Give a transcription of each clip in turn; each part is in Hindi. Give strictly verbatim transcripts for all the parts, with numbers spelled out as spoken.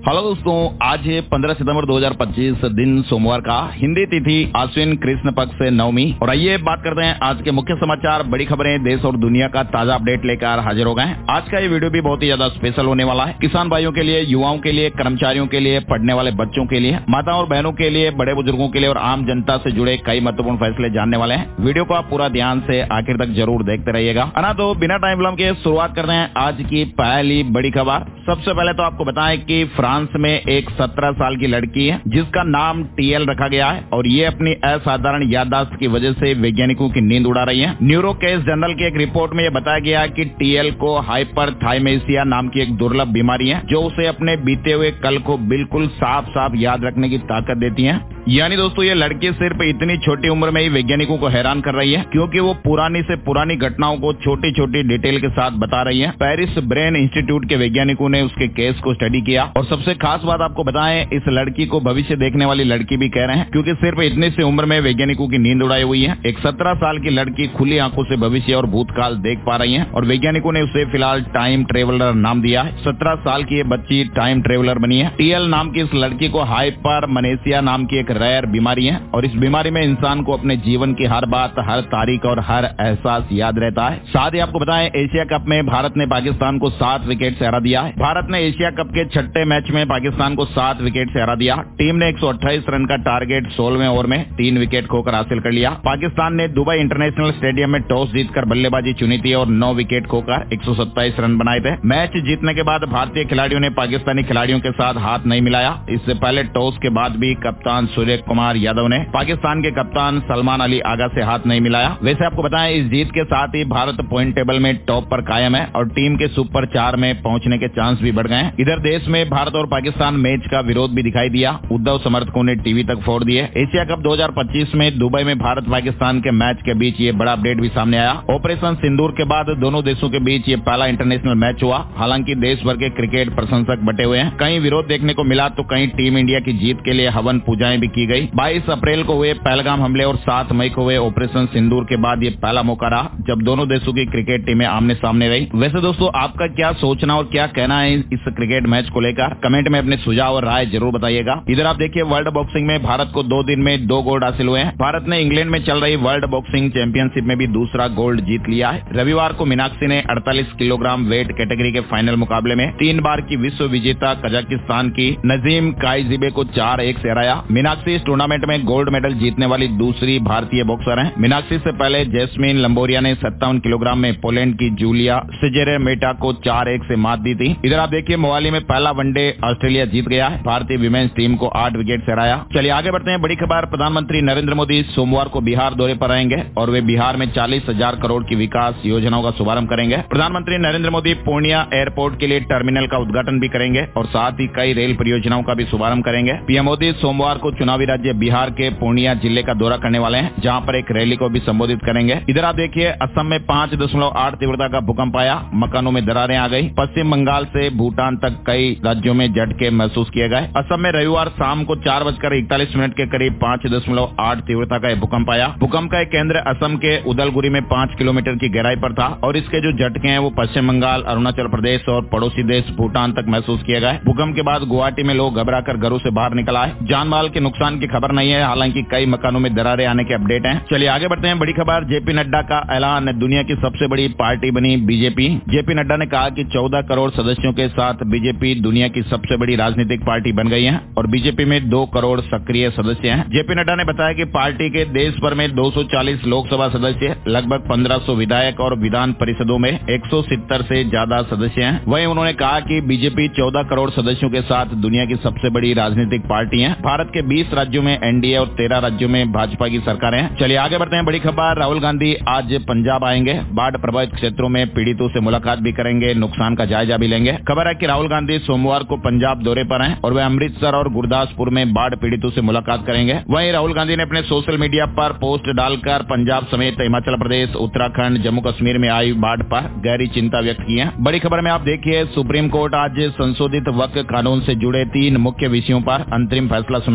हेलो दोस्तों, आज है पंद्रह सितंबर दो हज़ार पच्चीस, दिन सोमवार का, हिंदी तिथि आश्विन कृष्ण पक्ष से नवमी। और आइए बात करते हैं आज के मुख्य समाचार, बड़ी खबरें, देश और दुनिया का ताजा अपडेट लेकर हाजिर हो गए हैं। आज का ये वीडियो भी बहुत ही ज्यादा स्पेशल होने वाला है। किसान भाइयों के लिए, युवाओं के लिए, कर्मचारियों के लिए, पढ़ने वाले बच्चों के लिए, माताओं और बहनों के लिए, बड़े बुजुर्गों के लिए और आम जनता से जुड़े कई महत्वपूर्ण फैसले जानने वाले हैं। वीडियो को आप पूरा ध्यान से आखिर तक जरूर देखते रहिएगा। ना तो बिना टाइम विलंब के शुरुआत करते हैं आज की पहली बड़ी खबर। सबसे पहले तो आपको बताएं कि फ्रांस में एक सत्रह साल की लड़की है जिसका नाम टीएल रखा गया है और ये अपनी असाधारण याददाश्त की वजह से वैज्ञानिकों की नींद उड़ा रही है। न्यूरोकेस जर्नल की एक रिपोर्ट में यह बताया गया कि टीएल को हाइपरथाइमेसिया नाम की एक दुर्लभ बीमारी है जो उसे अपने बीते हुए कल को बिल्कुल साफ साफ याद रखने की ताकत देती है। यानी दोस्तों, ये लड़की सिर्फ इतनी छोटी उम्र में ही वैज्ञानिकों को हैरान कर रही है क्योंकि वो पुरानी से पुरानी घटनाओं को छोटी छोटी डिटेल के साथ बता रही है। पेरिस ब्रेन इंस्टीट्यूट के वैज्ञानिकों ने उसके केस को स्टडी किया और सबसे खास बात आपको बताएं, इस लड़की को भविष्य देखने वाली लड़की भी कह रहे हैं क्योंकि सिर्फ इतनी सी उम्र में वैज्ञानिकों की नींद उड़ाई हुई है। एक सत्रह साल की लड़की खुली आंखों से भविष्य और भूतकाल देख पा रही है और वैज्ञानिकों ने उसे फिलहाल टाइम ट्रेवलर नाम दिया है। सत्रह साल की ये बच्ची टाइम ट्रेवलर बनी है। टीएल नाम की इस लड़की को हाइपरमनेसिया नाम की एक रेयर बीमारी है और इस बीमारी में इंसान को अपने जीवन की हर बात, हर तारीख और हर एहसास याद रहता है। साथ ही आपको बताएं, एशिया कप में भारत ने पाकिस्तान को सात विकेट से हरा दिया है। भारत ने एशिया कप के छठे मैच में पाकिस्तान को सात विकेट से हरा दिया। टीम ने एक सौ अट्ठाईस रन का टारगेट सोलहवें ओवर में तीन विकेट खोकर हासिल कर लिया। पाकिस्तान ने दुबई इंटरनेशनल स्टेडियम में टॉस जीतकर बल्लेबाजी चुनी थी और नौ विकेट खोकर एक सौ सत्ताईस रन बनाए थे। मैच जीतने के बाद भारतीय खिलाड़ियों ने पाकिस्तानी खिलाड़ियों के साथ हाथ नहीं मिलाया। इससे पहले टॉस के बाद भी कप्तान सूर्य कुमार यादव ने पाकिस्तान के कप्तान सलमान अली आगा से हाथ नहीं मिलाया। वैसे आपको बताएं, इस जीत के साथ ही भारत पॉइंट टेबल में टॉप पर कायम है और टीम के सुपर चार में पहुंचने के चांस भी बढ़ गए। इधर देश में भारत और पाकिस्तान मैच का विरोध भी दिखाई दिया। उद्धव समर्थकों ने टीवी तक फोड़ दिए। एशिया कप दो हज़ार पच्चीस में दुबई में भारत पाकिस्तान के मैच के बीच ये बड़ा अपडेट भी सामने आया। ऑपरेशन सिंदूर के बाद दोनों देशों के बीच ये पहला इंटरनेशनल मैच हुआ। हालांकि देश भर के क्रिकेट प्रशंसक बटे हुए हैं। कहीं विरोध देखने को मिला तो कहीं टीम इंडिया की जीत के लिए हवन पूजाएं भी की गई। बाईस अप्रैल को हुए पहलगाम हमले और सात मई को हुए ऑपरेशन सिंदूर के बाद ये पहला मौका रहा जब दोनों देशों की क्रिकेट टीमें आमने सामने रही। वैसे दोस्तों, आपका क्या सोचना और क्या कहना है इस क्रिकेट मैच को लेकर? कमेंट में अपने सुझाव और राय जरूर बताइएगा। इधर आप देखिए, वर्ल्ड बॉक्सिंग में भारत को दो दिन में दो गोल्ड हासिल हुए हैं। भारत ने इंग्लैंड में चल रही वर्ल्ड बॉक्सिंग चैंपियनशिप में भी दूसरा गोल्ड जीत लिया है। रविवार को मीनाक्षी ने अड़तालीस किलोग्राम वेट कैटेगरी के फाइनल मुकाबले में तीन बार की विश्व विजेता कजाकिस्तान की नजीम काइजिबे को चार एक से हराया। मीनाक्षी इस टूर्नामेंट में गोल्ड मेडल जीतने वाली दूसरी भारतीय बॉक्सर हैं। मीनाक्षी से पहले जैस्मिन लंबोरिया ने सत्तावन किलोग्राम में पोलैंड की जूलिया सिजेरेमेटा को चार एक से मात दी थी। इधर आप देखिए, मोहाली में पहला वनडे ऑस्ट्रेलिया जीत गया है। भारतीय विमेंस टीम को आठ विकेट से हराया। चलिए आगे बढ़ते हैं। बड़ी खबर, प्रधानमंत्री नरेंद्र मोदी सोमवार को बिहार दौरे पर रहेंगे और वे बिहार में चालीस हजार करोड़ की विकास योजनाओं का शुभारंभ करेंगे। प्रधानमंत्री नरेंद्र मोदी पूर्णिया एयरपोर्ट के लिए टर्मिनल का उद्घाटन भी करेंगे और साथ ही कई रेल परियोजनाओं का भी शुभारंभ करेंगे। पीएम मोदी सोमवार को चुनावी राज्य बिहार के पूर्णिया जिले का दौरा करने वाले हैं, जहां पर एक रैली को भी संबोधित करेंगे। इधर आप देखिए, असम में पांच दशमलव आठ तीव्रता का भूकंप आया। मकानों में दरारें आ गई। पश्चिम बंगाल से भूटान तक कई राज्यों में झटके महसूस किए गए। असम में रविवार शाम को चार बजकर इकतालीस मिनट के करीब पांच दशमलव आठ तीव्रता का भूकंप आया। भूकंप का केंद्र असम के उदलगुरी में पांच किलोमीटर की गहराई पर था और इसके जो झटके हैं वो पश्चिम बंगाल, अरुणाचल प्रदेश और पड़ोसी देश भूटान तक महसूस किए गए। भूकंप के बाद गुवाहाटी में लोग घबराकर घरों से बाहर निकल आए। जान माल के नुकसान की खबर नहीं है, हालांकि कई मकानों में दरारें आने के अपडेट हैं। चलिए आगे बढ़ते हैं। बड़ी खबर, जेपी नड्डा का ऐलान, दुनिया की सबसे बड़ी पार्टी बनी बीजेपी। जेपी नड्डा ने कहा कि चौदह करोड़ सदस्यों के साथ बीजेपी दुनिया की सबसे बड़ी राजनीतिक पार्टी बन गई है और बीजेपी में दो करोड़ सक्रिय सदस्य हैं। जेपी नड्डा ने बताया कि पार्टी के देश भर में दो सौ चालीस लोकसभा सदस्य, लगभग पंद्रह सौ विधायक और विधान परिषदों में एक सौ सत्तर से ज्यादा सदस्य हैं। वहीं उन्होंने कहा कि बीजेपी चौदह करोड़ सदस्यों के साथ दुनिया की सबसे बड़ी राजनीतिक पार्टी है। भारत के बीस राज्यों में एनडीए और तेरह राज्यों में भाजपा की सरकारें हैं। चलिए आगे बढ़ते हैं। बड़ी खबर, राहुल गांधी आज पंजाब आएंगे। बाढ़ प्रभावित क्षेत्रों में पीड़ितों से मुलाकात भी करेंगे, नुकसान का जायजा भी लेंगे। खबर है कि राहुल गांधी सोमवार को पंजाब दौरे पर हैं और वे अमृतसर और गुरदासपुर में बाढ़ पीड़ितों से मुलाकात करेंगे। वहीं राहुल गांधी ने अपने सोशल मीडिया पर पोस्ट डालकर पंजाब समेत हिमाचल प्रदेश, उत्तराखंड, जम्मू कश्मीर में आई बाढ़ पर गहरी चिंता व्यक्त की है। बड़ी खबर में आप देखिए, सुप्रीम कोर्ट आज संशोधित वक्फ कानून से जुड़े तीन मुख्य विषयों पर अंतरिम फैसला सुनाएगा।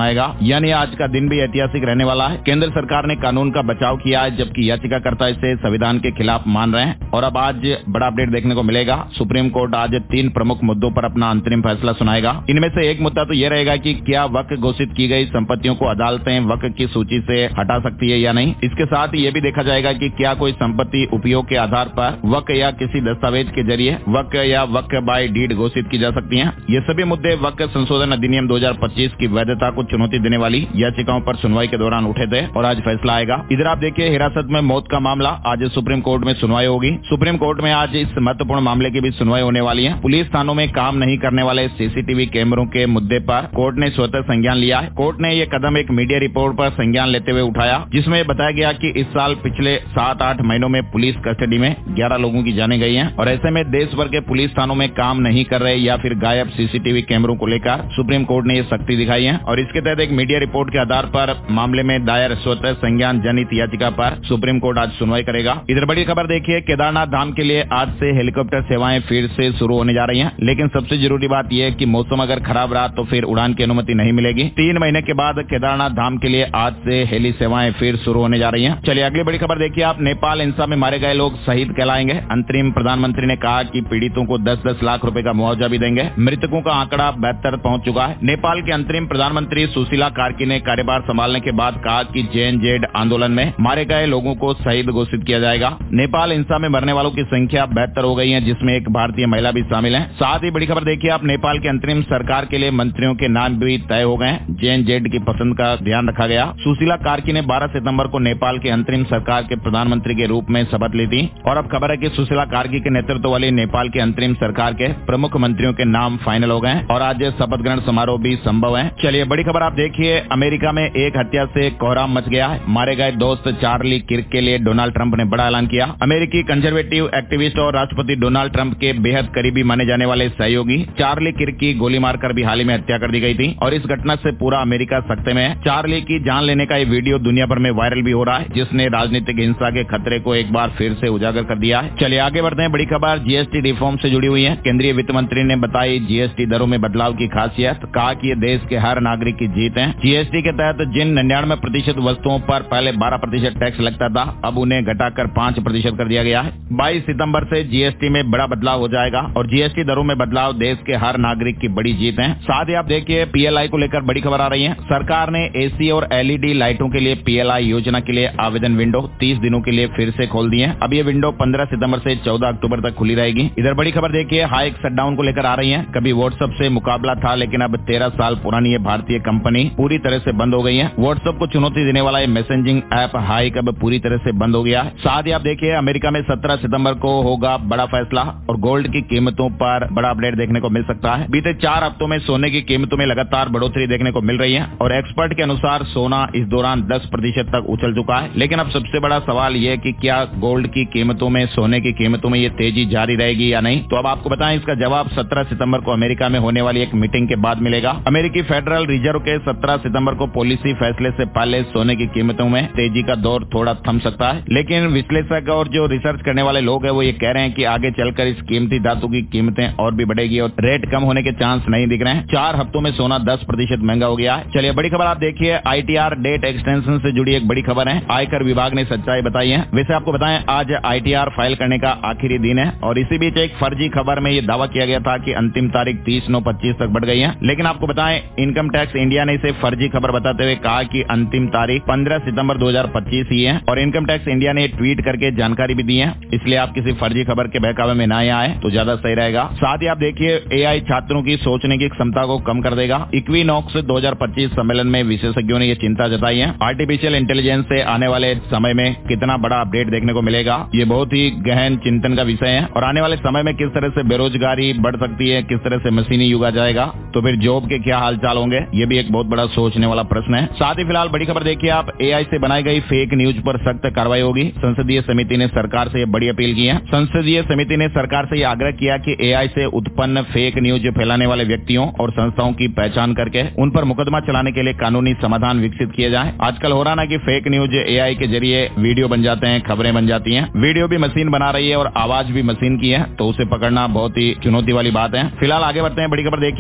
यानी आज का दिन भी ऐतिहासिक रहने वाला है। केंद्र सरकार ने कानून का बचाव किया है, जबकि याचिकाकर्ता इसे संविधान के खिलाफ मान रहे हैं। और अब आज बड़ा अपडेट देखने को मिलेगा। सुप्रीम कोर्ट आज तीन प्रमुख मुद्दों पर अपना अंतरिम फैसला सुनाएगा। इनमें से एक मुद्दा तो यह रहेगा कि क्या वक्फ घोषित की गई संपत्तियों को अदालतें वक्फ की सूची से हटा सकती है या नहीं। इसके साथ ये भी देखा जाएगा कि क्या कोई संपत्ति उपयोग के आधार पर वक्फ या किसी दस्तावेज के जरिए वक्फ या वक्फ बाय डीड घोषित की जा सकती है। ये सभी मुद्दे वक्फ संशोधन अधिनियम दो हजार पच्चीस की वैधता को चुनौती देने वाली याचिकाओं पर सुनवाई के दौरान उठे थे और आज फैसला आएगा। इधर आप देखिए, हिरासत में मौत का मामला आज सुप्रीम कोर्ट में सुनवाई होगी। सुप्रीम कोर्ट में आज इस महत्वपूर्ण मामले की भी सुनवाई होने वाली है। पुलिस थानों में काम नहीं करने वाले सीसीटीवी कैमरों के मुद्दे पर कोर्ट ने स्वतः संज्ञान लिया है। कोर्ट ने ये कदम एक मीडिया रिपोर्ट पर संज्ञान लेते हुए उठाया, जिसमें बताया गया कि इस साल पिछले सात आठ महीनों में पुलिस कस्टडी में ग्यारह लोगों की जानें गई हैं और ऐसे में देश भर के पुलिस थानों में काम नहीं कर रहे या फिर गायब सीसीटीवी कैमरों को लेकर सुप्रीम कोर्ट ने ये सख्ती दिखाई है। और इसके तहत एक मीडिया रिपोर्ट के आधार पर मामले में दायर स्वतः संज्ञान जनित याचिका पर सुप्रीम कोर्ट आज सुनवाई करेगा। इधर बड़ी खबर देखिए, केदारनाथ धाम के लिए आज से हेलीकॉप्टर सेवाएं फिर से शुरू होने जा रही हैं, लेकिन सबसे जरूरी बात यह है कि मौसम अगर खराब रहा तो फिर उड़ान की अनुमति नहीं मिलेगी। तीन महीने के बाद केदारनाथ धाम के लिए आज से हेली सेवाएं फिर शुरू होने जा रही हैं। चलिए अगली बड़ी खबर देखिए आप, नेपाल हिंसा में मारे गए लोग शहीद कहलाएंगे। अंतरिम प्रधानमंत्री ने कहा कि पीड़ितों को दस दस लाख रुपए का मुआवजा भी देंगे। मृतकों का आंकड़ा बहत्तर पहुंच चुका है। नेपाल के अंतरिम प्रधानमंत्री सुशीला कार्की ने कार्यभार संभालने के बाद कहा कि जे एन जेड आंदोलन में मारे गए लोगों को शहीद घोषित किया जाएगा। नेपाल हिंसा में मरने वालों की संख्या बहत्तर हो गई है, जिसमें एक भारतीय महिला भी शामिल है। साथ ही बड़ी खबर देखिए आप, नेपाल के अंतरिम सरकार के लिए मंत्रियों के नाम भी तय हो गए। जे एन जेड की पसंद का ध्यान रखा गया। सुशीला कार्की ने बारह सितंबर को नेपाल के अंतरिम सरकार के प्रधानमंत्री के रूप में शपथ ली थी और अब खबर है कि सुशीला कार्की के नेतृत्व वाली नेपाल के अंतरिम सरकार के प्रमुख मंत्रियों के नाम फाइनल हो गए और आज शपथ ग्रहण समारोह भी संभव है। चलिए बड़ी खबर आप देखिए, अमेरिका में एक हत्या से कोहराम मच गया है। मारे गए दोस्त चार्ली किर्क के लिए डोनाल्ड ट्रंप ने बड़ा ऐलान किया। अमेरिकी कंजर्वेटिव एक्टिविस्ट और राष्ट्रपति डोनाल्ड ट्रंप के बेहद करीबी माने जाने वाले सहयोगी चार्ली किर्क की गोली मारकर भी हाल ही में हत्या कर दी गई थी और इस घटना से पूरा अमेरिका सख्ते में है। चार्ली की जान लेने का ये वीडियो दुनिया भर में वायरल भी हो रहा है, जिसने राजनीतिक हिंसा के खतरे को एक बार फिर से उजागर कर दिया है। चलिए आगे बढ़ते हैं, बड़ी खबर जीएसटी रिफॉर्म से जुड़ी हुई है। केंद्रीय वित्त मंत्री ने बताई जीएसटी दरों में बदलाव की खासियत, कहा कि ये देश के हर नागरिक की जीत है। जीएसटी के तहत जिन निन्यानवे प्रतिशत वस्तुओं पर पहले बारह प्रतिशत टैक्स लगता था, अब उन्हें घटाकर पांच प्रतिशत कर दिया गया है। बाईस सितंबर से जीएसटी में बड़ा बदलाव हो जाएगा और जीएसटी दरों में बदलाव देश के हर नागरिक की बड़ी जीत है। साथ ही आप देखिए, पीएलआई को लेकर बड़ी खबर आ रही है। सरकार ने एसी और एलईडी लाइटों के लिए पीएलआई योजना के लिए आवेदन विंडो तीस दिनों के लिए फिर से खोल दी है। अब ये विंडो पंद्रह सितंबर से चौदह अक्टूबर तक खुली रहेगी। इधर बड़ी खबर देखिए, हाइक शटडाउन को लेकर आ रही है। कभी व्हाट्सएप से मुकाबला था, लेकिन अब तेरह साल पुरानी ये भारतीय कंपनी पूरी तरह से बंद हो गई है। व्हाट्सएप को चुनौती देने वाला ये मैसेजिंग ऐप हाइक अब पूरी तरह से बंद हो गया है। साथ ही आप देखिए, अमेरिका में सत्रह सितंबर को होगा बड़ा फैसला और गोल्ड की कीमतों पर बड़ा अपडेट देखने को मिल सकता है। बीते चार हफ्तों में सोने की कीमतों में लगातार बढ़ोतरी देखने को मिल रही है और एक्सपर्ट के अनुसार सोना इस दौरान दस प्रतिशत तक उछल चुका है। लेकिन अब सबसे बड़ा सवाल यह कि क्या गोल्ड की कीमतों में, सोने की कीमतों में ये तेजी जारी रहेगी या नहीं। तो अब आपको बताएं, इसका जवाब सत्रह सितंबर को अमेरिका में होने वाली एक मीटिंग के बाद मिलेगा। अमेरिकी फेडरल रिजर्व के सत्रह सितंबर को पॉलिसी फैसले से पहले सोने की कीमतों में तेजी का दौर थोड़ा थम सकता है, लेकिन विश्लेषक और जो रिसर्च करने वाले लोग हैं वो ये कह रहे हैं कि आगे चलकर इस कीमती धातु की कीमतें और भी बढ़ेगी और रेट कम होने के चांस नहीं दिख रहे हैं। चार हफ्तों में सोना दस प्रतिशत महंगा हो गया है। चलिए बड़ी खबर आप देखिए, आईटीआर डेट एक्सटेंशन से जुड़ी एक बड़ी खबर है। आयकर विभाग ने सच्चाई बताई है। वैसे आपको बताएं, आज आईटीआर फाइल करने का आखिरी दिन है और इसी बीच एक फर्जी खबर में ये दावा किया गया था कि अंतिम तारीख तीस नौ पच्चीस तक बढ़ गई है। लेकिन आपको बताएं, इनकम टैक्स इंडिया ने इसे फर्जी खबर बताते हुए कहा कि अंतिम तारीख पंद्रह सितंबर दो हजार पच्चीस ही है और इनकम टैक्स इंडिया ने ट्वीट करके जानकारी भी दी है। इसलिए आप किसी फर्जी खबर के बहकावे में ना आए तो ज्यादा सही रहेगा। साथ ही आप देखिए, एआई छात्रों की सोचने की क्षमता को कम कर देगा। इक्विनॉक्स दो हजार पच्चीस सम्मेलन में विशेषज्ञों ने ये चिंता जताई है। आर्टिफिशियल इंटेलिजेंस से आने वाले समय में कितना बड़ा अपडेट देखने को मिलेगा, ये बहुत ही गहन चिंतन का विषय है और आने वाले समय में किस तरह से बेरोजगारी बढ़ सकती है, किस तरह से मशीनी युग आ जाएगा, तो फिर जॉब के क्या हाल चाल होंगे, ये भी एक बहुत बड़ा सोचने वाला प्रश्न है। साथ ही फिलहाल बड़ी खबर देखिए आप, एआई से बनाई गई फेक न्यूज पर सख्त कार्रवाई होगी। संसदीय समिति ने सरकार से बड़ी अपील की है। संसदीय समिति ने सरकार से आग्रह किया कि एआई से उत्पन्न फेक न्यूज फैलाने वाले व्यक्तियों और संस्थाओं की पहचान करके उन पर मुकदमा चलाने के लिए कानूनी समाधान विकसित किए जाए। आजकल हो रहा ना कि फेक न्यूज एआई के जरिए वीडियो बन जाते हैं, खबरें बन जाती हैं। वीडियो भी मशीन बना रही है और आवाज भी मशीन की है, तो उसे पकड़ना बहुत ही चुनौती वाली बात है। फिलहाल आगे बढ़ते हैं, बड़ी खबर देखिए आप, असम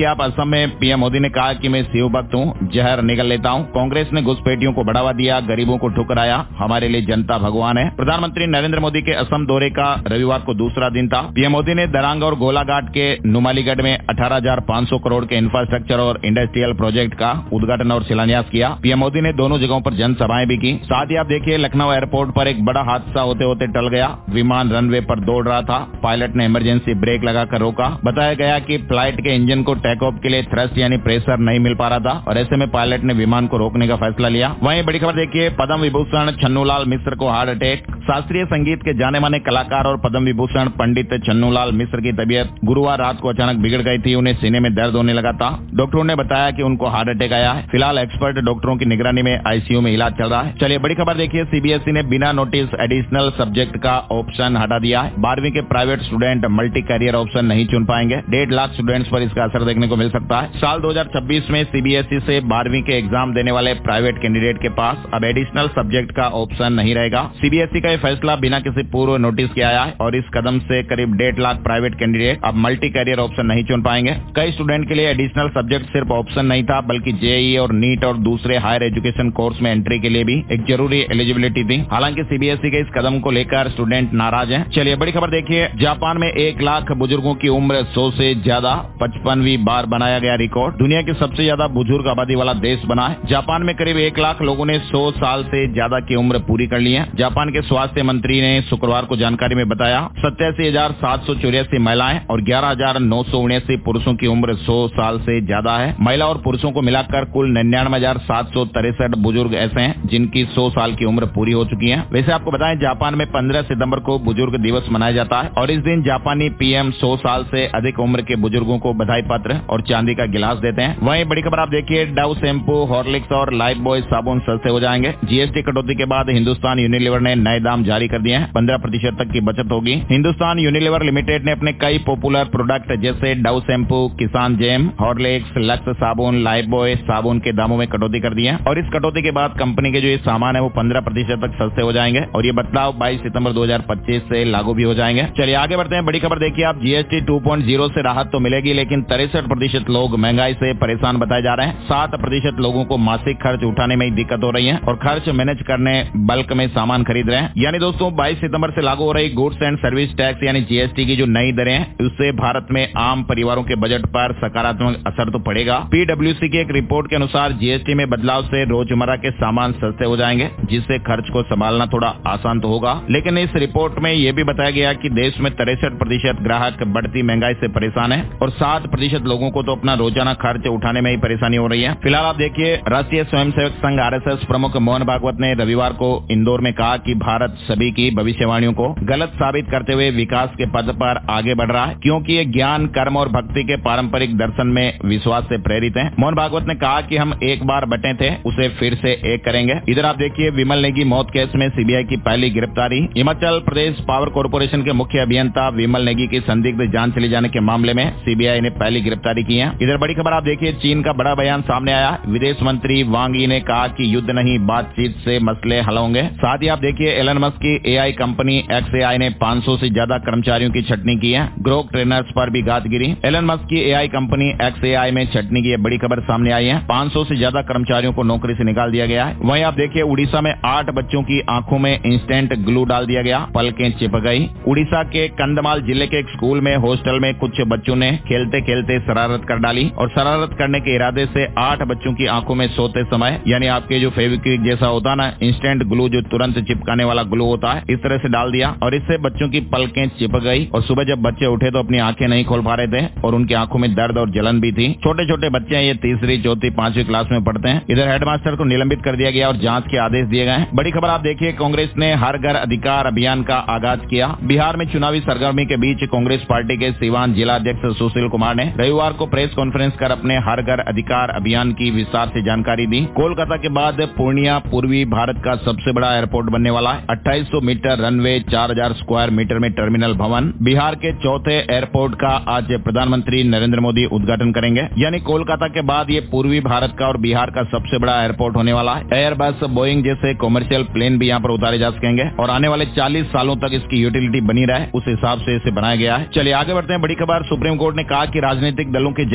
असम में पीएम मोदी ने कहा कि मैं शिव भक्त हूँ, जहर निगल लेता हूँ। कांग्रेस ने घुसपैठियों को बढ़ावा दिया, गरीबों को ठुकराया, हमारे लिए जनता भगवान है। प्रधानमंत्री नरेंद्र मोदी के असम दौरे का रविवार को दूसरा दिन था। पीएम मोदी ने दरांग और गोलाघाट के नुमालीगढ़ में अठारह हजार पाँच सौ करोड़ के इंफ्रास्ट्रक्चर और इंडस्ट्रियल प्रोजेक्ट का उद्घाटन और शिलान्यास किया। पीएम मोदी ने दोनों जगहों पर जनसभाएं भी की। साथ ही आप देखिए लखनऊ एयरपोर्ट पर एक बड़ा हादसा होते होते टल गया। विमान रनवे पर दौड़ रहा था, पायलट ने इमरजेंसी ब्रेक लगाकर रोका। बताया गया कि फ्लाइट के इंजन को टेक ऑफ के लिए थ्रस्ट यानी प्रेशर नहीं मिल पा रहा था और ऐसे में पायलट ने विमान को रोकने का फैसला लिया। वहीं बड़ी खबर देखिए, पद्म विभूषण छन्नूलाल मिश्र को हार्ट अटैक। शास्त्रीय संगीत के जाने माने कलाकार और पद्म विभूषण पंडित छन्नूलाल मिश्र की तबीयत गुरुवार रात को अचानक बिगड़ गई थी। उन्हें सीने में दर्द होने लगा था। डॉक्टरों ने बताया कि उनको हार्ट अटैक आया है। फिलहाल एक्सपर्ट डॉक्टरों की निगरानी में आईसीयू में इलाज चल रहा है। चलिए बड़ी खबर देखिए, सीबीएसई ने बिना नोटिस एडिशनल सब्जेक्ट का ऑप्शन हटा दिया है। बारहवीं के private student multi career option नहीं चुन पाएंगे। डेढ़ लाख स्टूडेंट्स पर इसका असर देखने को मिल सकता है। साल दो हजार छब्बीस में सीबीएसई से बारहवीं के एग्जाम देने वाले प्राइवेट कैंडिडेट के पास अब एडिशनल सब्जेक्ट का ऑप्शन नहीं रहेगा। सीबीएसई का यह फैसला बिना किसी पूर्व नोटिस के आया है और इस कदम से करीब डेढ़ लाख प्राइवेट कैंडिडेट अब मल्टी कैरियर ऑप्शन नहीं चुन पाएंगे। कई स्टूडेंट के लिए एडिशनल सब्जेक्ट सिर्फ ऑप्शन नहीं था, बल्कि जेईई और नीट और दूसरे हायर एजुकेशन कोर्स में एंट्री के लिए भी एक जरूरी एलिजिबिलिटी थी। हालांकि सीबीएसई के इस कदम को लेकर स्टूडेंट नाराज हैं। चलिए बड़ी खबर देखिए, जापान में एक लाख बुजुर्गों की उम्र सौ से ज्यादा पचपनवीं बार बनाया गया रिकॉर्ड। दुनिया की सबसे ज्यादा बुजुर्ग आबादी वाला देश बना है। जापान में करीब एक लाख लोगों ने सौ साल से ज्यादा की उम्र पूरी कर ली है। जापान के स्वास्थ्य मंत्री ने शुक्रवार को जानकारी में बताया सत्तासी हजार सात सौ चौरासी महिलाएं और ग्यारह हजार नौ सौ उन्यासी पुरुषों की उम्र सौ साल से ज्यादा है। महिला और पुरुषों को मिलाकर कुल निन्यानवे हजार सात सौ तिरसठ बुजुर्ग ऐसे हैं जिनकी सौ साल की उम्र पूरी हो चुकी है। वैसे आपको बताएं, जापान में पंद्रह सितंबर को बुजुर्ग दिवस मनाया जाता है और इस दिन जापानी पीएम सौ साल से अधिक उम्र के बुजुर्गों को बधाई पत्र और चांदी का गिलास देते हैं। वहीं बड़ी खबर आप देखिए, डव शैम्पू, हॉर्लिक्स और लाइफ बॉय साबुन सस्ते हो जाएंगे। जीएसटी कटौती के बाद हिंदुस्तान यूनिलीवर ने नए दाम जारी कर दिए हैं। पंद्रह प्रतिशत तक की बचत होगी। हिंदुस्तान यूनिलीवर लिमिटेड ने अपने कई पॉपुलर प्रोडक्ट जैसे Dove shampoo, Kissan jam, Horlicks, Lux साबुन, लाइफ बॉय साबुन के दामों में कटौती कर दी है और इस कटौती के बाद कंपनी के जो ये सामान है वो पंद्रह प्रतिशत तक सस्ते हो जाएंगे और ये बदलाव बाईस सितंबर दो हजार पच्चीस से लागू भी हो जाएंगे। चलिए आगे बढ़ते हैं। बड़ी खबर देखिए, आप जीएसटी टू पॉइंट ज़ीरो से राहत तो मिलेगी, लेकिन तिरसठ प्रतिशत लोग महंगाई से परेशान बताए जा रहे हैं। सात प्रतिशत लोगों को मासिक खर्च उठाने में ही दिक्कत हो रही है और खर्च मैनेज करने बल्क में सामान खरीद रहे हैं। यानी दोस्तों बाईस सितंबर से लागू हो रही गुड्स एंड सर्विस टैक्स यानी जीएसटी की जो नई दरें हैं, उससे भारत में आम परिवारों के बजट पर सकारात्मक असर तो पड़ेगा। पीडब्ल्यूसी की एक रिपोर्ट के अनुसार जीएसटी में बदलाव से रोजमर्रा के सामान सस्ते हो जाएंगे, जिससे खर्च को संभालना थोड़ा आसान तो होगा। लेकिन इस रिपोर्ट में यह भी बताया गया कि देश में तिरसठ प्रतिशत ग्राहक बढ़ती महंगाई से परेशान है और सात प्रतिशत लोगों को तो अपना रोजाना खर्च उठाने में ही परेशानी हो रही है। फिलहाल आप देखिए, राष्ट्रीय स्वयंसेवक संघ आरएसएस प्रमुख मोहन भागवत ने रविवार को इंदौर में कहा कि भारत सभी की भविष्यवाणियों को गलत साबित करते हुए विकास के पद पर आगे बढ़ रहा है, क्योंकि ये ज्ञान, कर्म और भक्ति के पारंपरिक दर्शन में विश्वास से प्रेरित है। मोहन भागवत ने कहा कि हम एक बार बटे थे, उसे फिर से एक करेंगे। इधर आप देखिए, विमल नेगी मौत केस में सीबीआई की पहली गिरफ्तारी। हिमाचल प्रदेश पावर कॉर्पोरेशन के मुख्य अभियंता विमल नेगी की संदिग्ध जान चले जाने के मामले में सीबीआई ने पहली गिरफ्तारी की है। इधर बड़ी खबर आप देखिए, चीन का बड़ा बयान सामने आया। विदेश मंत्री वांग यी ने कहा कि युद्ध नहीं बातचीत से मसले हल होंगे। साथ ही आप देखिए, एलन मस्क की एआई कंपनी एक्सएआई ने पाँच सौ से ज्यादा कर्मचारियों की छटनी की है। ग्रोक ट्रेनर्स पर भी गाज गिरी। एलन मस्क की एआई कंपनी एक्सएआई में छटनी की बड़ी खबर सामने आई है। पाँच सौ से ज्यादा कर्मचारियों को नौकरी से निकाल दिया गया है। वहीं आप देखिए, उड़ीसा में आठ बच्चों की आंखों में इंस्टेंट ग्लू डाल दिया गया, पलकें चिपक गई। उड़ीसा के कंधमाल जिले के एक स्कूल में हॉस्टल में कुछ बच्चों ने खेलते खेलते शरारत कर डाली और शरारत करने के इरादे से आठ बच्चों की आंखों में सोते समय, यानी आपके जो फेविक्विक जैसा होता है ना, इंस्टेंट ग्लू जो तुरंत चिपकाने वाला ग्लू होता है, इस तरह से डाल दिया और इससे बच्चों की पलकें चिपक गई और सुबह जब बच्चे उठे तो अपनी आंखें नहीं खोल पा रहे थे और उनकी आंखों में दर्द और जलन भी थी। छोटे छोटे बच्चे हैं, ये तीसरी चौथी पांचवी क्लास में पढ़ते हैं। इधर हेडमास्टर को निलंबित कर दिया गया और जांच के आदेश दिए गए। बड़ी खबर आप देखिए, कांग्रेस ने हर घर अधिकार अभियान का आगाज किया। बिहार में चुनावी सरगर्मी के बीच कांग्रेस पार्टी के सीवान जिला अध्यक्ष सुशील कुमार ने रविवार को प्रेस कॉन्फ्रेंस कर अपने हर घर अधिकार अभियान की विस्तार से जानकारी दी। कोलकाता के बाद पूर्णिया पूर्वी भारत का सबसे बड़ा एयरपोर्ट बनने वाला है। अट्ठाईस सौ मीटर रनवे, चार हजार स्क्वायर मीटर में टर्मिनल भवन। बिहार के चौथे एयरपोर्ट का आज प्रधानमंत्री नरेंद्र मोदी उद्घाटन करेंगे। यानी कोलकाता के बाद ये पूर्वी भारत का और बिहार का सबसे बड़ा एयरपोर्ट होने वाला है। एयरबस, बोइंग जैसे कॉमर्शियल प्लेन भी यहाँ पर उतारे जा सकेंगे और आने वाले चालीस सालों तक इसकी यूटिलिटी बनी रहे, उस हिसाब से इसे बनाया गया है। चलिए आगे बढ़ते हैं। बड़ी खबर, सुप्रीम कोर्ट ने कहा कि राजनीतिक दलों के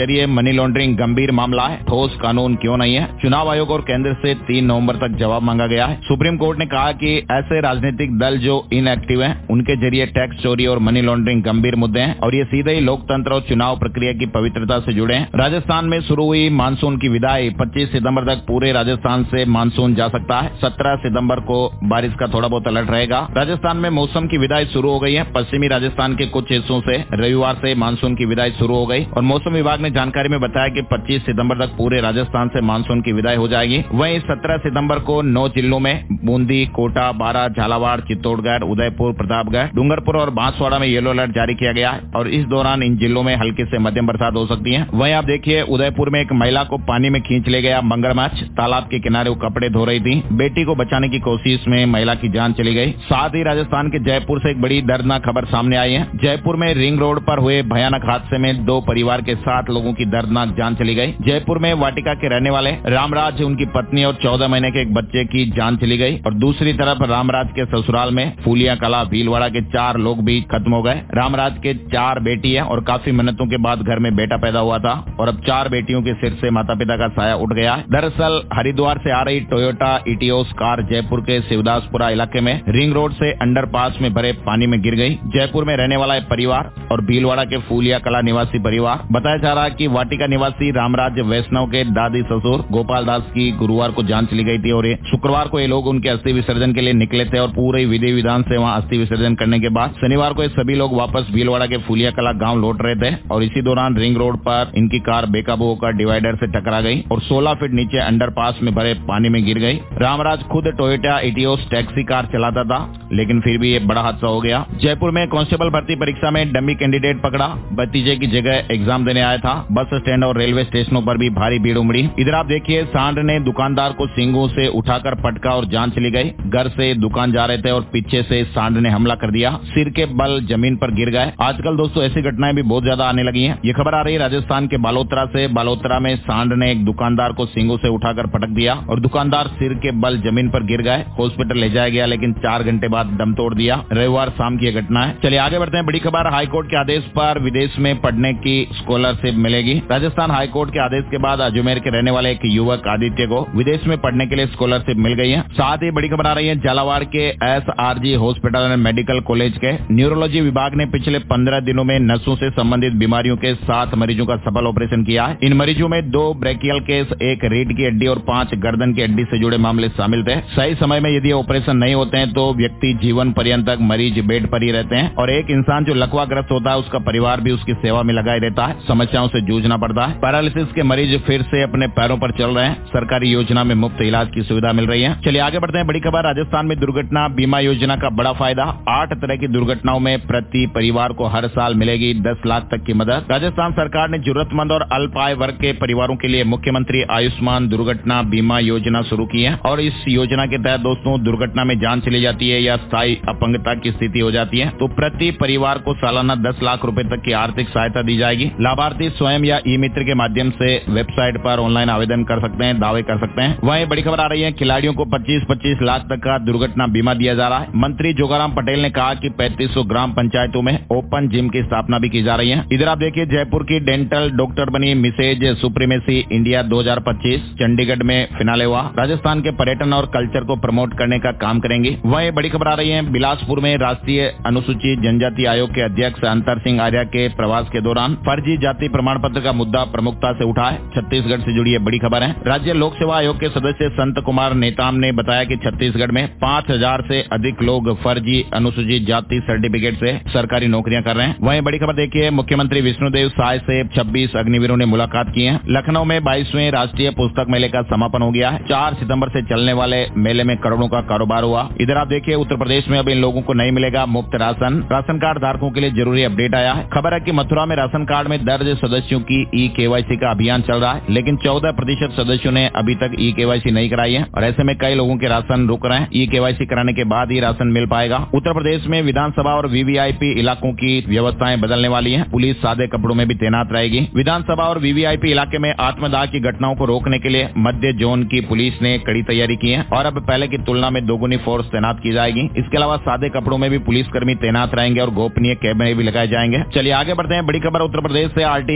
जरिए मनी लॉन्ड्रिंग गंभीर मामला है, ठोस कानून क्यों नहीं है। चुनाव आयोग और केंद्र से तीन नवंबर तक जवाब मांगा गया है। सुप्रीम कोर्ट ने कहा कि ऐसे राजनीतिक दल जो इनएक्टिव हैं, उनके जरिए टैक्स चोरी और मनी लॉन्ड्रिंग गंभीर मुद्दे हैं और ये सीधे ही लोकतंत्र और चुनाव प्रक्रिया की पवित्रता से जुड़े हैं। राजस्थान में शुरू हुई मानसून की विदाई, पच्चीस सितंबर तक पूरे राजस्थान से मानसून जा सकता है। सत्रह सितंबर को बारिश का थोड़ा बहुत अलर्ट रहेगा। राजस्थान में मौसम की विदाई शुरू हो गई है। पश्चिमी राजस्थान के कुछ हिस्सों से रविवार से मानसून की विदाई शुरू हो गई और मौसम विभाग ने जानकारी में बताया कि पच्चीस सितंबर तक पूरे राजस्थान से मानसून की विदाई हो जाएगी। वहीं सत्रह सितंबर को नौ जिलों में बूंदी, कोटा, बारां, झालावाड़, चित्तौड़गढ़, उदयपुर, प्रतापगढ़, डूंगरपुर और बांसवाड़ा में येलो अलर्ट जारी किया गया है और इस दौरान इन जिलों में हल्की से मध्यम बरसात हो सकती है। वहीं आप देखिए, उदयपुर में एक महिला को पानी में खींच ले गया मगरमच्छ। तालाब के किनारे वो कपड़े धो रही थी। बेटी को बचाने की कोशिश में महिला की जान चली गई। साथ ही राजस्थान के जयपुर से एक बड़ी दर्दनाक खबर सामने आई है। जयपुर में रिंग रोड पर हुए भयानक हादसे में दो परिवार के सात लोगों की दर्दनाक जान चली गई। जयपुर में वाटिका के रहने वाले रामराज, उनकी पत्नी और चौदह महीने के एक बच्चे की जान चली गई और दूसरी तरफ रामराज के ससुराल में फूलिया कला भीलवाड़ा के चार लोग भी खत्म हो गए। रामराज के चार बेटी है और काफी मिन्नतों के बाद घर में बेटा पैदा हुआ था और अब चार बेटियों के सिर से माता पिता का साया उठ गया है। दरअसल हरिद्वार से आ रही टोयोटा इटियोस कार जयपुर के शिवदासपुरा इलाके में रिंग रोड से अंडरपास में भरे पानी में गिर गई। जयपुर में रहने वाला एक परिवार और भीलवाड़ा के फूलिया कला निवासी परिवार। बताया जा रहा है कि वाटिका निवासी रामराज वैष्णव के दादी ससुर गोपाल दास की गुरुवार को जान चली गई थी और शुक्रवार को ये लोग उनके अस्थि विसर्जन के लिए निकले थे और पूरे विधि विधान से वहाँ अस्थि विसर्जन करने के बाद शनिवार को ये सभी लोग वापस भीलवाड़ा के फूलिया कला गांव लौट रहे थे और इसी दौरान रिंग रोड पर इनकी कार बेकाबू होकर डिवाइडर से टकरा गई और सोलह फीट नीचे अंडरपास में भरे पानी में गिर गई। रामराज खुद टोयोटा इटियोस टैक्सी कार चलाता था, लेकिन फिर भी ये बड़ा हादसा हो गया। जयपुर में कांस्टेबल भर्ती परीक्षा में डमी कैंडिडेट पकड़ा। भतीजे की जगह एग्जाम देने आया था। बस स्टैंड और रेलवे स्टेशनों पर भी भारी भीड़ उमड़ी। इधर आप देखिए, सांड ने दुकानदार को सींगों से उठाकर पटका और जान चली गई। घर से दुकान जा रहे थे और पीछे से सांड ने हमला कर दिया। सिर के बल जमीन पर गिर गए। आजकल दोस्तों ऐसी घटनाएं भी बहुत ज्यादा आने लगी हैं। ये खबर आ रही है राजस्थान के बालोतरा से। बालोतरा में सांड ने एक दुकानदार को सींगों से उठाकर पटक दिया और दुकानदार सिर के बल जमीन पर गिर गए। हॉस्पिटल ले जाया गया, लेकिन चार घंटे बाद दम तोड़ दिया। रविवार शाम की घटना है। चलिए आगे बढ़ते हैं। बड़ी खबर, हाईकोर्ट के आदेश पर विदेश में पढ़ने की स्कॉलरशिप मिलेगी। राजस्थान हाईकोर्ट के आदेश के बाद अजमेर के रहने वाले एक युवक आदित्य को विदेश में पढ़ने के लिए स्कॉलरशिप मिल गई है। साथ ही बड़ी खबर आ रही है, झालावाड़ के S R G hospital and medical college के न्यूरोलॉजी विभाग ने पिछले पंद्रह दिनों में नसों से संबंधित बीमारियों के सात मरीजों का सफल ऑपरेशन किया है। इन मरीजों में दो ब्रेकियल केस, एक रीढ़ की हड्डी और पांच गर्दन की हड्डी से जुड़े मामले शामिल थे। सही समय में यदि ऑपरेशन नहीं होते हैं तो व्यक्ति जीवन पर्यंत तक मरीज बेड पर ही रहते हैं और एक इंसान जो लकवाग्रस्त होता है उसका परिवार भी उसकी सेवा में लगा ही रहता है। समस्याओं से जूझना पड़ता है। पैरालिसिस के मरीज फिर से अपने पैरों पर चल रहे हैं। सरकारी योजना में मुफ्त इलाज की सुविधा मिल रही है। चलिए आगे बढ़ते हैं। बड़ी खबर, राजस्थान में दुर्घटना बीमा योजना का बड़ा फायदा। आठ तरह की दुर्घटनाओं में प्रति परिवार को हर साल मिलेगी दस लाख तक की मदद। राजस्थान सरकार ने जरूरतमंद और अल्प आय वर्ग के परिवारों के लिए मुख्यमंत्री आयुष्मान दुर्घटना बीमा योजना शुरू की है और इस योजना के तहत दोस्तों दुर्घटना में जान चली जाती है या स्थायी अपंगता की स्थिति हो जाती है तो प्रति परिवार को सालाना दस लाख रुपए तक की आर्थिक सहायता दी जाएगी। लाभार्थी स्वयं या ई मित्र के माध्यम से वेबसाइट पर ऑनलाइन आवेदन कर सकते हैं, दावे कर सकते हैं। वहीं बड़ी खबर आ रही है, खिलाड़ियों को पच्चीस पच्चीस लाख तक का दुर्घटना बीमा दिया जा रहा है। मंत्री जोगाराम पटेल ने कहा कि पैंतीस सौ ग्राम पंचायतों में ओपन जिम की स्थापना भी की जा रही है। इधर आप देखिए, जयपुर की डेंटल डॉक्टर बनी मिसेज सुप्रीमेसी इंडिया दो हजार पच्चीस चंडीगढ़ में फिनाले हुआ। राजस्थान के पर्यटन और कल्चर को प्रमोट करने का काम करेंगी। वहीं बड़ी खबर आ रही है, बिलासपुर में राष्ट्रीय अनुसूचित जनजाति आयोग के अध्यक्ष अंतर सिंह आर्या के प्रवास के दौरान फर्जी जाति प्रमाण पत्र का मुद्दा प्रमुखता से उठा है। छत्तीसगढ़ से जुड़ी बड़ी खबर है। राज्य लोक सेवा आयोग के सदस्य संत कुमार नेताम ने बताया कि छत्तीसगढ़ में पाँच हजार से अधिक लोग फर्जी अनुसूचित जाति सर्टिफिकेट से सरकारी नौकरियां कर रहे हैं। वहीं बड़ी खबर देखिए, मुख्यमंत्री विष्णुदेव साय से छब्बीस अग्निवीरों ने मुलाकात की है। लखनऊ में बाईसवें राष्ट्रीय पुस्तक मेले का समापन हो गया है। चार सितंबर से चलने वाले मेले में करोड़ों का कारोबार हुआ। इधर आप देखिए, उत्तर प्रदेश में अब इन लोगों को नहीं मिलेगा मुफ्त राशन। राशन कार्ड धारकों के लिए जरूरी अपडेट आया है। खबर है कि मथुरा में राशन कार्ड में दर्ज सदस्यों की ई केवाईसी का अभियान चल रहा है, लेकिन चौदह प्रतिशत सदस्यों ने अभी तक ई केवाईसी नहीं कराई है और ऐसे में कई लोगों के राशन रुक रहे हैं। ई केवाईसी कराने के बाद ही राशन मिल पाएगा। उत्तर प्रदेश में विधानसभा और वीवीआईपी इलाकों की व्यवस्थाएं बदलने वाली है। पुलिस सादे कपड़ों में भी तैनात रहेगी। विधानसभा और वीवीआईपी इलाके में आत्मदाह की घटनाओं को रोकने के लिए मध्य जोन की पुलिस ने कड़ी तैयारी की है और अब पहले की तुलना में दोगुनी फोर्स तैनात की जाएगी। इसके अलावा सादे कपड़ों में भी पुलिसकर्मी तैनात रहेंगे और गोपनीय कैमरे भी लगाए जाएंगे। चलिए आगे बढ़ते हैं। बड़ी खबर, उत्तर प्रदेश से आरटीई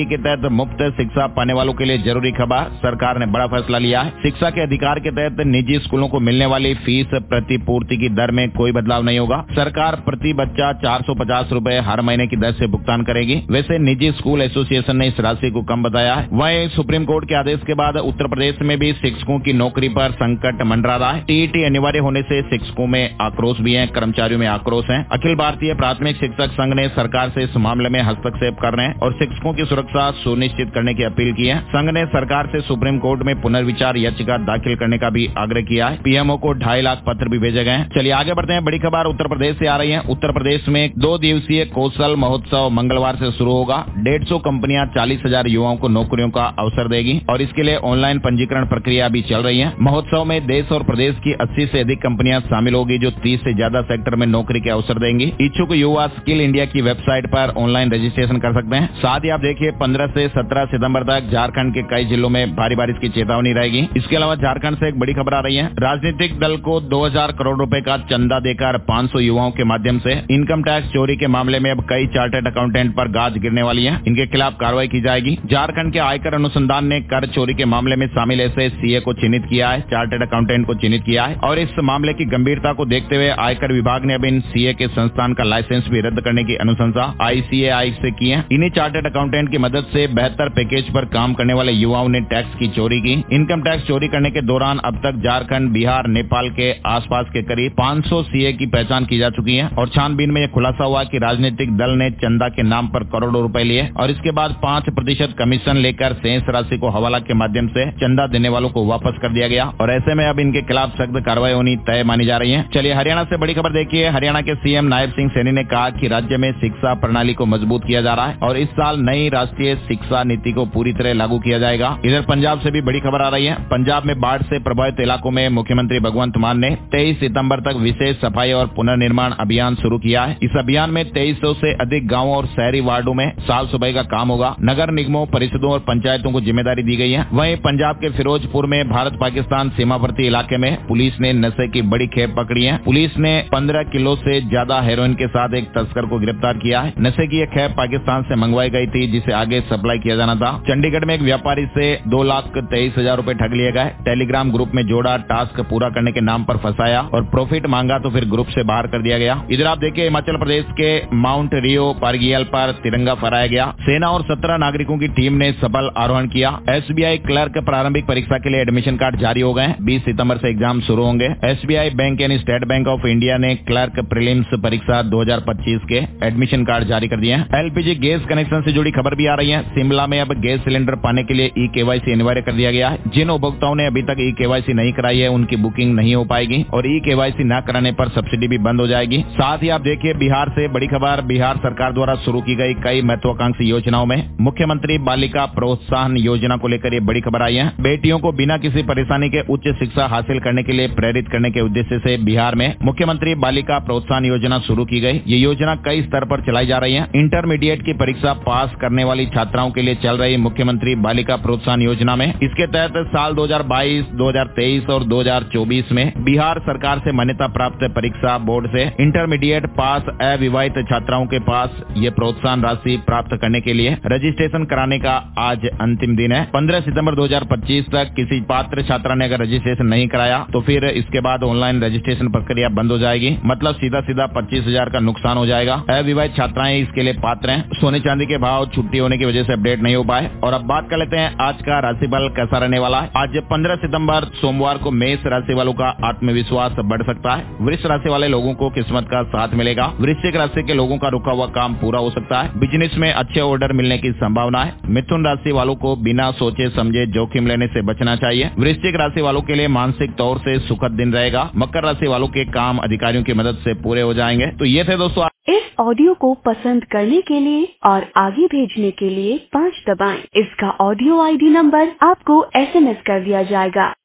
नीति के तहत मुफ्त शिक्षा पाने वालों के लिए जरूरी खबर, सरकार ने बड़ा फैसला लिया है। शिक्षा के अधिकार के तहत निजी स्कूलों को मिलने वाली फीस प्रतिपूर्ति की दर में कोई बदलाव नहीं होगा। सरकार प्रति बच्चा चार सौ पचास रूपए हर महीने की दर से भुगतान करेगी। वैसे निजी स्कूल एसोसिएशन ने इस राशि को कम बताया है। वहीं सुप्रीम कोर्ट के आदेश के बाद उत्तर प्रदेश में भी शिक्षकों की नौकरी पर संकट मंडरा रहा है। टीईटी अनिवार्य होने से शिक्षकों में आक्रोश भी है, कर्मचारियों में आक्रोश है। अखिल भारतीय प्राथमिक शिक्षक संघ ने सरकार से इस मामले में हस्तक्षेप करने और शिक्षकों की सुरक्षा सुनिश्चित करने की अपील की है। संघ ने सरकार से सुप्रीम कोर्ट में पुनर्विचार याचिका दाखिल करने का भी आग्रह किया है। पीएमओ को ढाई लाख पत्र भी भेजे गए। चलिए आगे बढ़ते हैं। बड़ी खबर उत्तर प्रदेश से आ रही है। उत्तर प्रदेश में दो दिवसीय कौशल महोत्सव मंगलवार से शुरू होगा। डेढ़ सौ कंपनियां चालीस हजार युवाओं को नौकरियों का अवसर देगी और इसके लिए ऑनलाइन पंजीकरण प्रक्रिया भी चल रही है। महोत्सव में देश और प्रदेश की अस्सी से अधिक कंपनियां शामिल होगी जो तीस से ज्यादा सेक्टर में नौकरी के अवसर देंगी। इच्छुक युवा स्किल इंडिया की वेबसाइट पर ऑनलाइन रजिस्ट्रेशन कर सकते हैं। साथ ही आप देखिए पंद्रह से सत्रह सितंबर तक झारखंड के कई जिलों में भारी बारिश की चेतावनी रहेगी। इसके अलावा झारखंड से एक बड़ी खबर आ रही है। राजनीतिक दल को दो हजार करोड़ रुपए का चंदा देकर पाँच सौ युवाओं के माध्यम से इनकम टैक्स चोरी के मामले में अब कई चार्टर्ड अकाउंटेंट पर गाज गिरने वाली है। इनके खिलाफ कार्रवाई की जाएगी। झारखंड के आयकर अनुसंधान ने कर चोरी के मामले में शामिल ऐसे सीए को चिन्हित किया है, चार्टर्ड अकाउंटेंट को चिन्हित किया है और इस मामले की गंभीरता को देखते हुए आयकर विभाग ने अब इन सीए के संस्थान का लाइसेंस भी रद्द करने की अनुशंसा आईसीएआई से की है। इन्हीं चार्टर्ड अकाउंटेंट की मदद से बेहतर पैकेज पर काम करने वाले युवाओं ने टैक्स की चोरी की। इनकम टैक्स चोरी करने के दौरान अब तक झारखंड, बिहार, नेपाल के आसपास के करीब पाँच सौ सीए की पहचान की जा चुकी है और छानबीन में यह खुलासा हुआ कि राजनीतिक दल ने चंदा के नाम पर करोड़ों रुपए लिए और इसके बाद पाँच प्रतिशत कमीशन लेकर शेष राशि को हवाला के माध्यम से चंदा देने वालों को वापस कर दिया गया और ऐसे में अब इनके खिलाफ सख्त कार्रवाई होनी तय मानी जा रही है। चलिए हरियाणा से बड़ी खबर देखिए। हरियाणा के सीएम नायब सिंह सैनी ने कहा कि राज्य में शिक्षा प्रणाली को मजबूत किया जा रहा है और इस साल नई राष्ट्रीय शिक्षा नीति को पूरी तरह लागू किया जाएगा। इधर पंजाब से भी बड़ी खबर आ रही है। पंजाब में बाढ़ से प्रभावित इलाकों में मुख्यमंत्री भगवंत मान ने तेईस सितंबर तक विशेष सफाई और पुनर्निर्माण अभियान शुरू किया है। इस अभियान में तेईस सौ से अधिक गांवों और शहरी वार्डों में साफ सफाई का काम होगा। नगर निगमों, परिषदों और पंचायतों को जिम्मेदारी दी गई है। वहीं पंजाब के फिरोजपुर में भारत पाकिस्तान सीमावर्ती इलाके में पुलिस ने नशे की बड़ी खेप पकड़ी है। पुलिस ने पंद्रह किलो से ज्यादा हेरोइन के साथ एक तस्कर को गिरफ्तार किया है। नशे की यह खेप पाकिस्तान से मंगवाई गई थी जिसे आगे सप्लाई किया जाना था। चंडीगढ़ में एक व्यापारी से दो लाख तेईस हजार रूपए ठग लिए गए। टेलीग्राम ग्रुप में जोड़ा, टास्क पूरा करने के नाम पर फंसाया और प्रॉफिट मांगा तो फिर ग्रुप से बाहर कर दिया गया। इधर आप देखिए हिमाचल प्रदेश के माउंट रियो पारगियल पर तिरंगा फहराया गया। सेना और सत्रह नागरिकों की टीम ने सफल आरोहण किया। एसबीआई क्लर्क प्रारंभिक परीक्षा के लिए एडमिशन कार्ड जारी हो गए। बीस सितंबर से एग्जाम शुरू होंगे। एसबीआई बैंक यानी स्टेट बैंक ऑफ इंडिया ने क्लर्क प्रीलिम्स परीक्षा दो हजार पच्चीस के एडमिशन कार्ड जारी कर दिए हैं। एलपीजी गैस कनेक्शन से जुड़ी खबर भी आ रही है। शिमला में अब गैस सिलेंडर पाने के लिए ई केवाईसी अनिवार्य कर दिया गया है। जिन उपभोक्ताओं ने अभी तक ई केवाईसी नहीं कराई है उनकी बुकिंग नहीं हो पाएगी और ई केवाईसी न कराने पर सब्सिडी भी बंद हो जाएगी। साथ ही आप देखिए बिहार से बड़ी खबर। बिहार सरकार द्वारा शुरू की गई कई महत्वाकांक्षी योजनाओं में मुख्यमंत्री बालिका प्रोत्साहन योजना को लेकर ये बड़ी खबर आई है। बेटियों को बिना किसी परेशानी के उच्च शिक्षा हासिल करने के लिए प्रेरित करने के उद्देश्य से बिहार में मुख्यमंत्री बालिका प्रोत्साहन योजना शुरू की गई। ये योजना कई स्तर पर चलाई जा रही है। इंटरमीडिएट की परीक्षा पास करने वाली छात्राओं के लिए चल रही मुख्यमंत्री बालिका प्रोत्साहन योजना में इसके तहत साल दो हजार बाईस, दो हजार तेईस और दो हजार चौबीस में बिहार सरकार से मान्यता प्राप्त परीक्षा बोर्ड से इंटरमीडिएट पास अविवाहित छात्राओं के पास ये प्रोत्साहन राशि प्राप्त करने के लिए रजिस्ट्रेशन कराने का आज अंतिम दिन है। पंद्रह सितंबर दो हजार पच्चीस तक किसी पात्र छात्रा ने अगर रजिस्ट्रेशन नहीं कराया तो फिर इसके बाद ऑनलाइन रजिस्ट्रेशन प्रक्रिया बंद हो जाएगी। मतलब सीधा सीधा पच्चीस हजार का नुकसान हो जाएगा। अविवाहित छात्राएं इसके लिए पात्र हैं। सोने चांदी के भाव छुट्टी होने की वजह से अपडेट नहीं हो पाए। और अब बात कर लेते हैं आज का राशिफल कैसा रहने वाला है। आज पंद्रह सितंबर सोमवार को मेष राशि वालों का आत्मविश्वास बढ़ सकता है। वृष राशि वाले लोगों को किस्मत का साथ मिलेगा। वृश्चिक राशि के लोगों का रुका हुआ काम पूरा हो सकता है। बिजनेस में अच्छे ऑर्डर मिलने की संभावना है। मिथुन राशि वालों को बिना सोचे समझे जोखिम लेने से बचना चाहिए। वृश्चिक राशि वालों के लिए मानसिक तौर से सुखद दिन रहेगा। मकर राशि वालों के काम अधिकारियों की मदद से पूरे हो जाएंगे। तो ये थे दोस्तों। इस ऑडियो को पसंद करने के लिए और आगे भेजने के लिए पाँच दबाएं। इसका ऑडियो आईडी नंबर आपको एसएमएस कर दिया जाएगा।